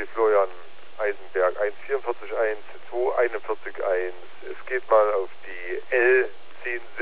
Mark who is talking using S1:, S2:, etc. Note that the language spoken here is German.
S1: die Florian Eisenberg 144.1, 241.1. Es geht mal auf die L1070